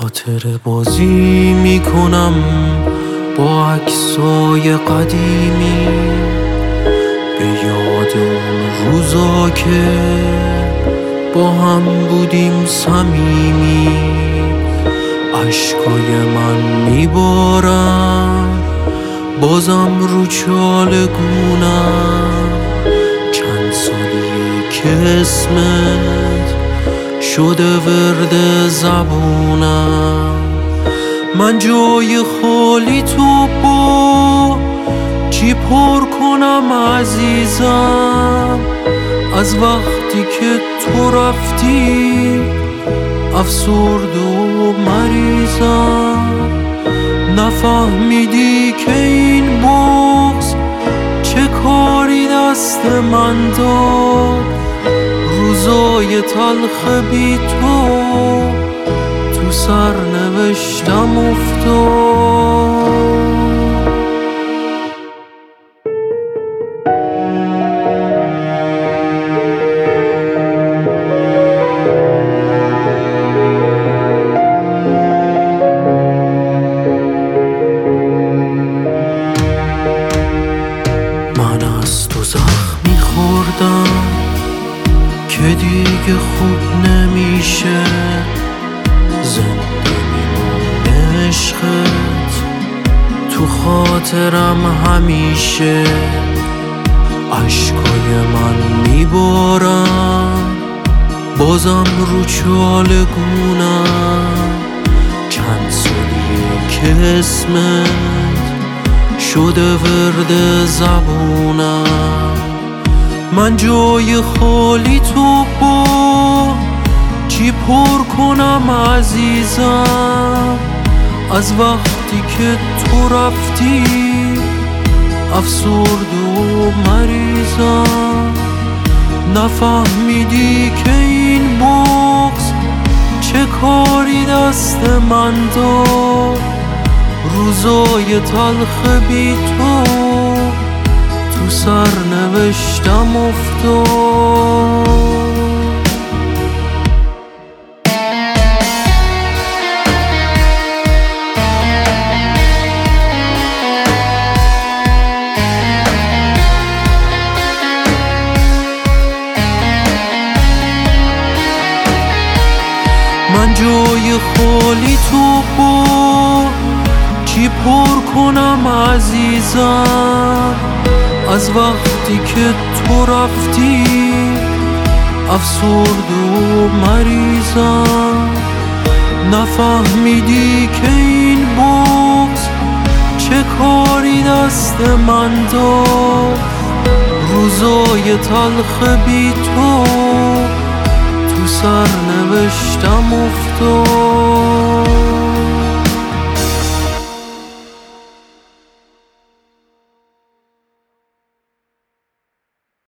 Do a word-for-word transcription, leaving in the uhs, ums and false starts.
خاطر بازی میکنم با عکسای قدیمی، به یاد اون روزا که با هم بودیم صمیمی. عشقای من میبارم بازم رو چالگونم، چند سالیه که اسمت شده ورد زبونم. من جای خالی تو با چی پر کنم عزیزم، از وقتی که تو رفتی افسرده و مریضم. نفهمیدی که این بغض چه کاری دست من داد، روزای تلخ بی تو تو سرنوشتم افتاد. من از تو زخمی خوردم که دیگه خوب نمیشه، زنده میمونه عشقت تو خاطرم همیشه. عشقای من میبارم بازم رو چالگونم، چند سالیه که اسمت شده ورد زبونم. من جای خالی تو با چی پر کنم عزیزم، از وقتی که تو رفتی افسرده و مریضم. نفهمیدی که این بغض چه کاری دست من داد، روزای تلخ بی تو تو سرنوشتم افتاد. من جای خالی تو با چی پر کنم عزیزم، از وقتی که تو رفتی افسرده و مریضم. نفهمیدی که این بغض چه کاری دست من داد، روزای تلخ بی تو تو سرنوشتم افتاد.